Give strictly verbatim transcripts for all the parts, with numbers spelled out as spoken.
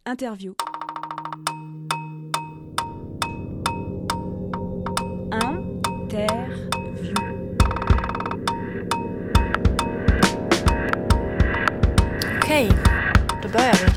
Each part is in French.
Interview. Interview. Okej, då börjar vi.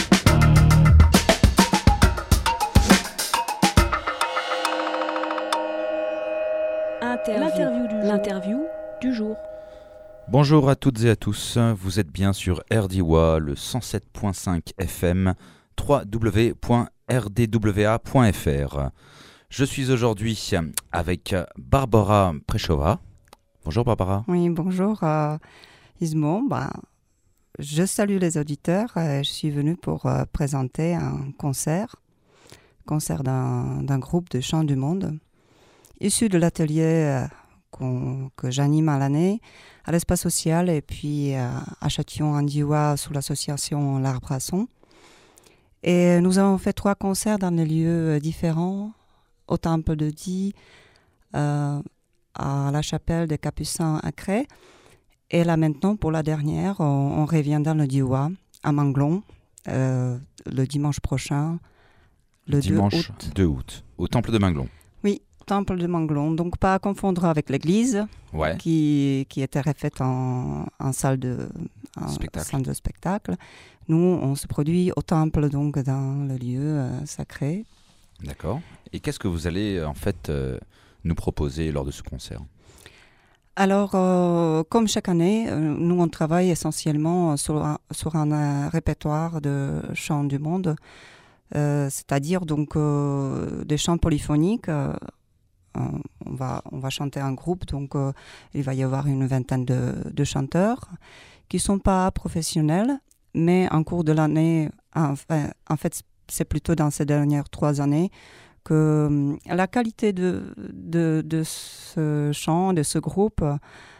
Interview. L'interview du jour. L'interview du jour. Bonjour à toutes et à tous, vous êtes bien sur R D W A, le cent sept virgule cinq F M, w w w point r d w a point f r. Je suis aujourd'hui avec Barbara Prešová. Bonjour Barbara. Oui, bonjour euh, Ismo. Bah, je salue les auditeurs. Euh, je suis venue pour euh, présenter un concert, concert d'un, d'un groupe de chants du monde, issu de l'atelier euh, qu'on, que j'anime à l'année à l'espace social et puis euh, à Châtillon-en-Diois sous l'association L'Art Brasson. Et nous avons fait trois concerts dans des lieux différents, au Temple de Die, euh, à la chapelle des Capucins à Cré. Et là maintenant, pour la dernière, on, on revient dans le Diois, à Manglon, euh, le dimanche prochain, le dimanche deux août. deux août, au Temple de Manglon. Oui, Temple de Manglon. Donc pas à confondre avec l'église, Ouais. qui, qui était refaite en, en, salle de, en Spectacle. salle de spectacle. Nous, on se produit au temple, donc dans le lieu euh, sacré. D'accord. Et qu'est-ce que vous allez en fait euh, nous proposer lors de ce concert ? Alors, euh, comme chaque année, euh, nous, on travaille essentiellement sur un, sur un euh, répertoire de chants du monde, euh, c'est-à-dire donc euh, des chants polyphoniques. Euh, on, va, on va chanter en groupe, donc euh, il va y avoir une vingtaine de, de chanteurs qui ne sont pas professionnels, mais en cours de l'année, en, en fait, c'est plutôt dans ces dernières trois années que la qualité de, de, de ce chant, de ce groupe, euh,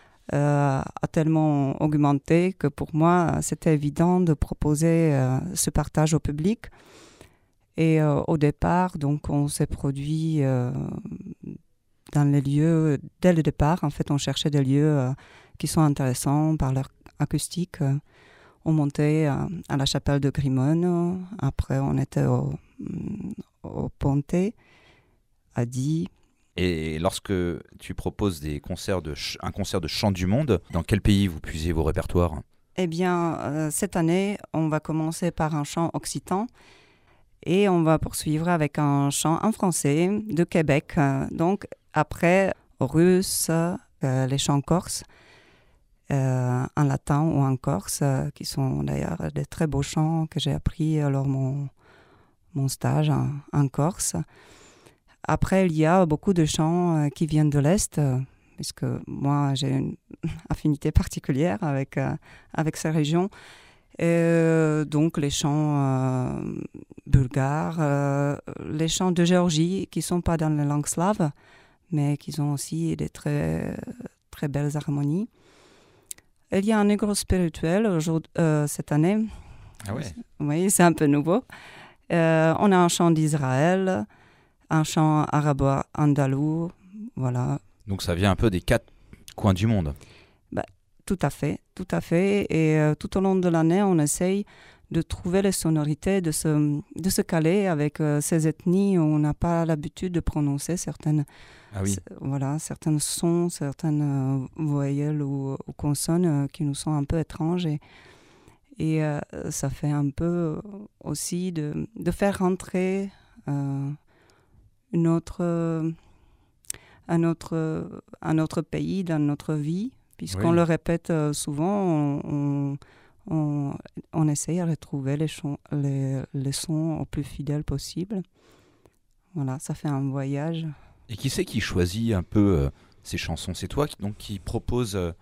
a tellement augmenté que pour moi, c'était évident de proposer euh, ce partage au public. Et euh, au départ, donc, on s'est produit euh, dans les lieux, dès le départ, en fait, on cherchait des lieux euh, qui sont intéressants par leur acoustique. On montait à, à la chapelle de Grimone, après on était au, au Pontet, à Die. Et lorsque tu proposes des concerts de ch- un concert de chant du monde, dans quel pays vous puisez vos répertoires ? Eh bien, euh, cette année, on va commencer par un chant occitan et on va poursuivre avec un chant en français de Québec. Euh, donc après, russe, euh, les chants corses, euh, en latin ou en corse, euh, qui sont d'ailleurs des très beaux chants que j'ai appris lors de mon, mon stage en, en Corse. Après, il y a beaucoup de chants euh, qui viennent de l'Est, euh, puisque moi, j'ai une affinité particulière avec, euh, avec ces régions. Et, euh, donc, les chants euh, bulgares, euh, les chants de Géorgie, qui ne sont pas dans la langue slave, mais qui ont aussi des très, très belles harmonies. Il y a un négro spirituel euh, cette année. Ah ouais. Oui, c'est un peu nouveau. Euh, on a un chant d'Israël, un chant arabo-andalou, voilà. Donc ça vient un peu des quatre coins du monde. Bah, tout à fait, tout à fait. Et euh, tout au long de l'année, on essaye de trouver les sonorités, de se, de se caler avec euh, ces ethnies où on n'a pas l'habitude de prononcer certaines, Ah oui. c- voilà, certains sons, certaines euh, voyelles ou, ou consonnes euh, qui nous sont un peu étranges. Et, et euh, ça fait un peu aussi de, de faire rentrer euh, une autre, un, autre, un autre pays dans notre vie, puisqu'on Oui. le répète euh, souvent, on, on, on, on essaye de retrouver les, chons, les, les sons au plus fidèles possible. Voilà, ça fait un voyage. Et qui c'est qui choisit un peu euh, ces chansons ? C'est toi qui, donc, qui propose euh,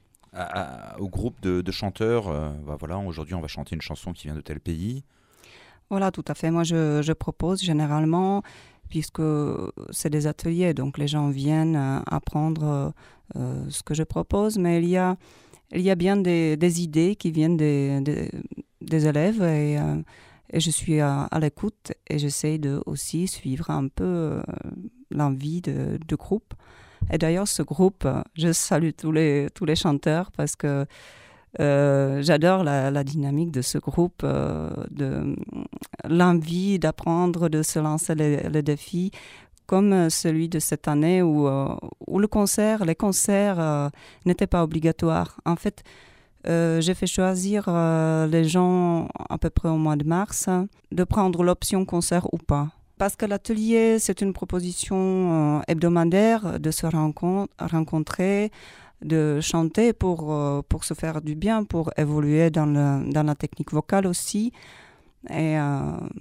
à, à, au groupe de, de chanteurs, euh, bah voilà, aujourd'hui on va chanter une chanson qui vient de tel pays. Voilà, tout à fait. Moi, je, je propose généralement, puisque c'est des ateliers, donc les gens viennent euh, apprendre euh, ce que je propose, mais il y a, il y a bien des, des idées qui viennent des, des, des élèves et, euh, et je suis à, à l'écoute et j'essaie de aussi suivre un peu euh, l'envie de, de groupe. Et d'ailleurs, ce groupe, je salue tous les, tous les chanteurs parce que Euh, j'adore la, la dynamique de ce groupe, euh, de l'envie d'apprendre, de se lancer les, les défis, comme celui de cette année où, euh, où le concert, les concerts euh, n'étaient pas obligatoires. En fait, euh, j'ai fait choisir euh, les gens à peu près au mois de mars de prendre l'option concert ou pas. Parce que l'atelier, c'est une proposition euh, hebdomadaire de se rencon- rencontrer, de chanter pour, euh, pour se faire du bien, pour évoluer dans, le, dans la technique vocale aussi. Et, euh,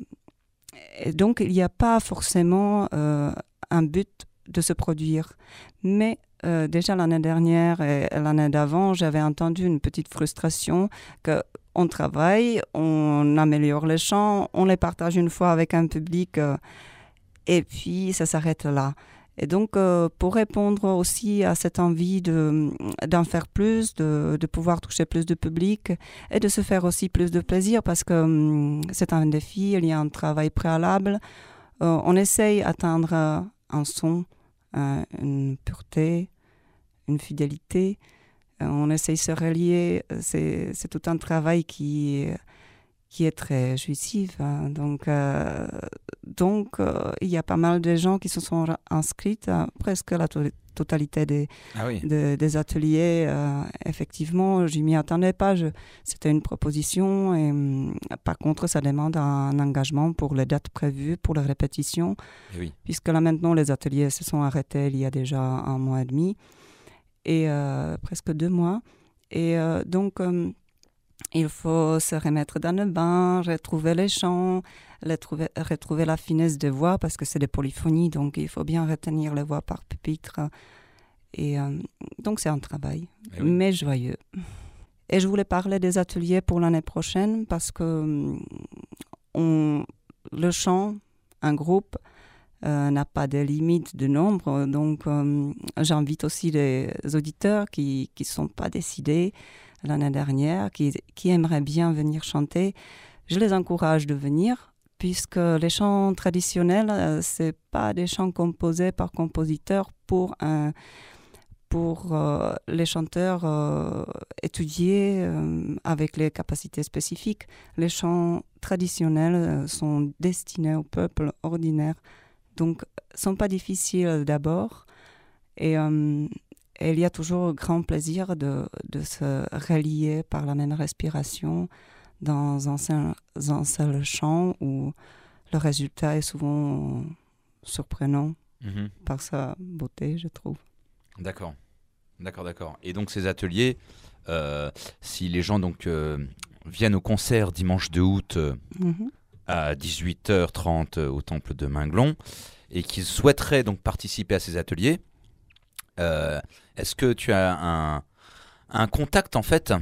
et donc, il n'y a pas forcément euh, un but de se produire. Mais euh, déjà l'année dernière et l'année d'avant, j'avais entendu une petite frustration qu'on travaille, on améliore les chants, on les partage une fois avec un public euh, et puis ça s'arrête là. Et donc, euh, pour répondre aussi à cette envie de, d'en faire plus, de, de pouvoir toucher plus de public et de se faire aussi plus de plaisir parce que hum, c'est un défi, il y a un travail préalable. Euh, on essaye d'atteindre euh, un son, euh, une pureté, une fidélité. Euh, on essaye de se relier. C'est, c'est tout un travail qui... qui est très jouissif. Hein. Donc, euh, donc euh, il y a pas mal de gens qui se sont inscrits, à presque la to- totalité des, Ah oui. de, des ateliers. Euh, effectivement, je ne m'y attendais pas. Je, c'était une proposition. Et, hum, par contre, ça demande un engagement pour les dates prévues, pour les répétitions. Et oui. Puisque là, maintenant, les ateliers se sont arrêtés il y a déjà un mois et demi, et euh, presque deux mois. Et euh, donc... Hum, il faut se remettre dans le bain, retrouver les chants, retrouver, retrouver la finesse des voix, parce que c'est des polyphonies, donc il faut bien retenir les voix par pupitre. Et euh, donc c'est un travail, oui. mais joyeux. Et je voulais parler des ateliers pour l'année prochaine, parce que on, le chant, un groupe, euh, n'a pas de limite de nombre, donc euh, j'invite aussi les auditeurs qui ne sont pas décidés l'année dernière, qui, qui aimeraient bien venir chanter. Je les encourage de venir, puisque les chants traditionnels, euh, ce n'est pas des chants composés par compositeurs pour, un, pour euh, les chanteurs euh, étudiés euh, avec les capacités spécifiques. Les chants traditionnels euh, sont destinés au peuple ordinaire, donc ne sont pas difficiles d'abord. Et... Euh, Et il y a toujours grand plaisir de, de se relier par la même respiration dans un seul, un seul chant où le résultat est souvent surprenant mmh. par sa beauté, je trouve. D'accord, d'accord, d'accord. Et donc ces ateliers, euh, si les gens donc, euh, viennent au concert dimanche deux août euh, mmh. à dix-huit heures trente au Temple de Minglon et qu'ils souhaiteraient donc participer à ces ateliers, Euh, est-ce que tu as un, un contact en fait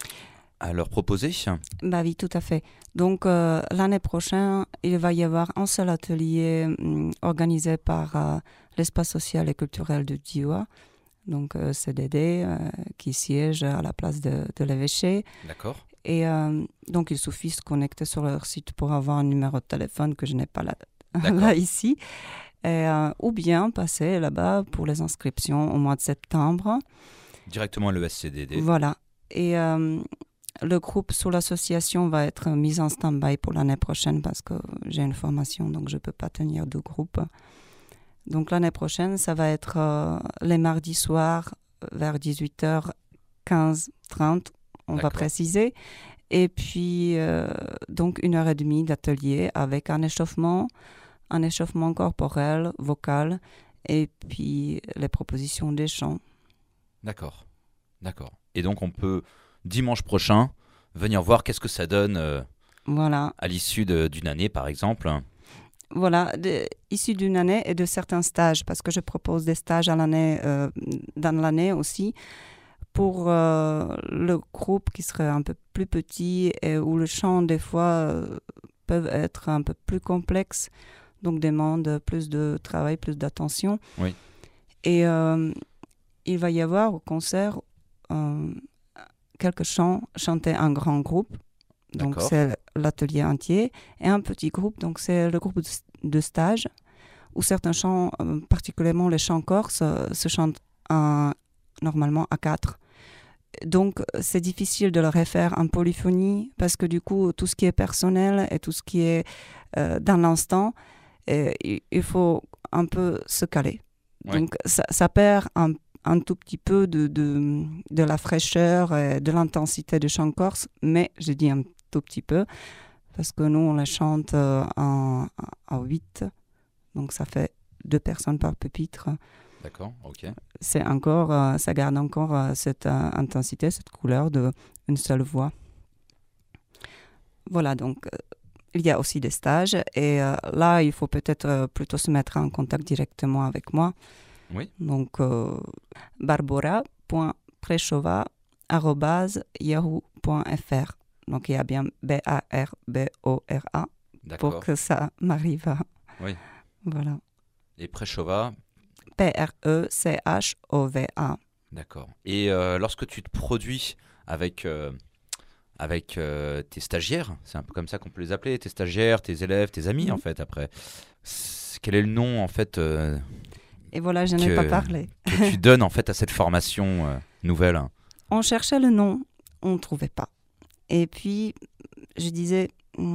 à leur proposer ? Bah oui, tout à fait. Donc euh, l'année prochaine, il va y avoir un seul atelier hum, organisé par euh, l'espace social et culturel de Diois, donc euh, C D D, euh, qui siège à la place de, de l'évêché. D'accord. Et euh, donc il suffit de se connecter sur leur site pour avoir un numéro de téléphone que je n'ai pas là, là ici. Et, euh, ou bien passer là-bas pour les inscriptions au mois de septembre. Directement à l'E S C D D. Voilà. Et euh, le groupe sous l'association va être mis en stand-by pour l'année prochaine parce que j'ai une formation, donc je ne peux pas tenir deux groupes. Donc l'année prochaine, ça va être euh, les mardis soirs vers dix-huit heures quinze trente, on D'accord. va préciser. Et puis, euh, donc une heure et demie d'atelier avec un échauffement, un échauffement corporel, vocal, et puis les propositions des chants. D'accord, d'accord. Et donc on peut, dimanche prochain, venir voir qu'est-ce que ça donne euh, voilà. à l'issue de, d'une année, par exemple. Voilà, de, issu d'une année et de certains stages, parce que je propose des stages à l'année, euh, dans l'année aussi, pour euh, le groupe qui serait un peu plus petit et où le chant, des fois, euh, peut être un peu plus complexe, donc demande plus de travail, plus d'attention. Oui. Et euh, il va y avoir au concert euh, quelques chants chantés en grand groupe, donc D'accord. c'est l'atelier entier, et un petit groupe, donc c'est le groupe de, de stage, où certains chants, particulièrement les chants corses, se chantent en, normalement à quatre. Donc, c'est difficile de le refaire en polyphonie parce que du coup, tout ce qui est personnel et tout ce qui est euh, dans l'instant, et, il faut un peu se caler. Ouais. Donc, ça, ça perd un, un tout petit peu de, de, de la fraîcheur et de l'intensité du chant corse, mais je dis un tout petit peu parce que nous, on les chante euh, en, en huit, donc ça fait deux personnes par pupitre. D'accord, ok. C'est encore, euh, ça garde encore euh, cette euh, intensité, cette couleur d'une seule voix. Voilà, donc euh, il y a aussi des stages et euh, là, il faut peut-être euh, plutôt se mettre en contact directement avec moi. Oui. Donc, euh, barbora point prechova arobase yahoo point f r. Donc, il y a bien B A R B O R A pour que ça m'arrive. À... Oui. Voilà. Et Prechova P R E C H O V A. D'accord. Et euh, lorsque tu te produis avec, euh, avec euh, tes stagiaires, c'est un peu comme ça qu'on peut les appeler, tes stagiaires, tes élèves, tes amis, mmh. en fait, après. C'est, quel est le nom, en fait euh, Et voilà, je que, n'ai pas parlé. que tu donnes, en fait, à cette formation euh, nouvelle? On cherchait le nom, on ne trouvait pas. Et puis, je disais...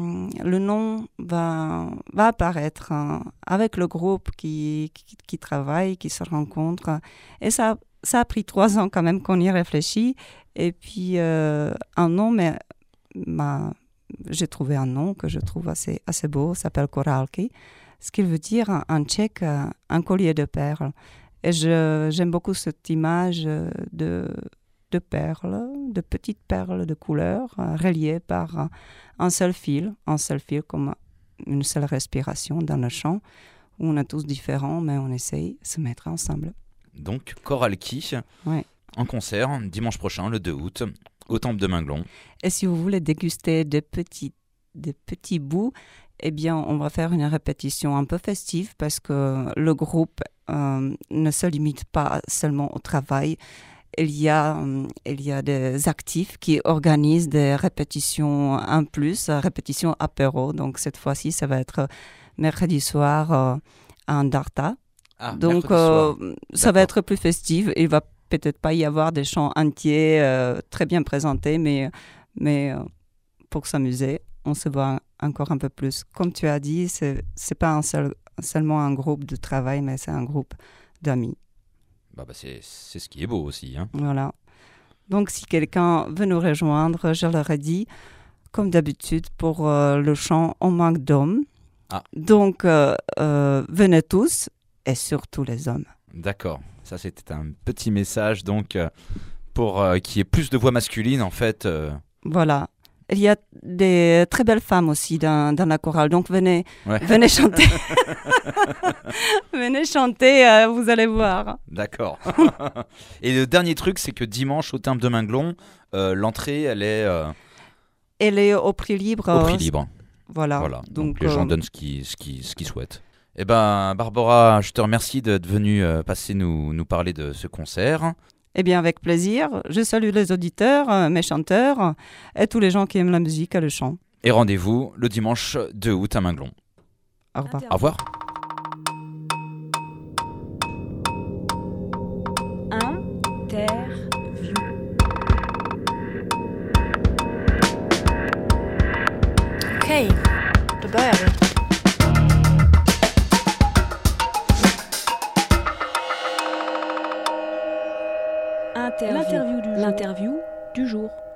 le nom va, va apparaître hein, avec le groupe qui, qui, qui travaille, qui se rencontre. Et ça, ça a pris trois ans quand même qu'on y réfléchit. Et puis, euh, un nom, mais bah, j'ai trouvé un nom que je trouve assez, assez beau, ça s'appelle Koralki, ce qui veut dire en tchèque un collier de perles. Et je, j'aime beaucoup cette image de... de perles, de petites perles de couleur euh, reliées par euh, un seul fil, un seul fil comme une seule respiration dans le chant, où on est tous différents, mais on essaye de se mettre ensemble. Donc, Koralki, ouais. en concert, dimanche prochain, le deux août, au Temple de Minglon. Et si vous voulez déguster des petits, des petits bouts, eh bien, on va faire une répétition un peu festive, parce que le groupe euh, ne se limite pas seulement au travail. Il y, a, il y a des actifs qui organisent des répétitions en plus, répétitions apéro. Donc, cette fois-ci, ça va être mercredi soir euh, à Andarta. Ah, Donc, euh, ça va être plus festif. Il ne va peut-être pas y avoir des chants entiers euh, très bien présentés, mais, mais euh, pour s'amuser, on se voit encore un peu plus. Comme tu as dit, ce n'est pas un seul, seulement un groupe de travail, mais c'est un groupe d'amis. Bah bah c'est, c'est ce qui est beau aussi. Hein. Voilà. Donc, si quelqu'un veut nous rejoindre, je leur ai dit, comme d'habitude, pour euh, le chant, on manque d'hommes. Ah. Donc, euh, euh, venez tous, et surtout les hommes. D'accord. Ça, c'était un petit message, donc, euh, pour euh, qu'il y ait plus de voix masculines, en fait. Euh... Voilà. Il y a des très belles femmes aussi dans, dans la chorale, donc venez, ouais. venez chanter. Venez chanter, euh, vous allez voir. D'accord. Et le dernier truc, c'est que dimanche, au Temple de Minglon, euh, l'entrée, elle est... Euh... Elle est au prix libre. Au prix libre. Voilà. voilà. Donc, donc les euh... gens donnent ce qu'ils, ce qu'ils, ce qu'ils souhaitent. Eh ben, Barbora, je te remercie d'être venue euh, passer nous, nous parler de ce concert. Eh bien, avec plaisir. Je salue les auditeurs, mes chanteurs et tous les gens qui aiment la musique et le chant. Et rendez-vous le dimanche deux août à Minglon. Au revoir. Au revoir. Interview. Okej, då börjar vi. L'interview du, L'interview du jour.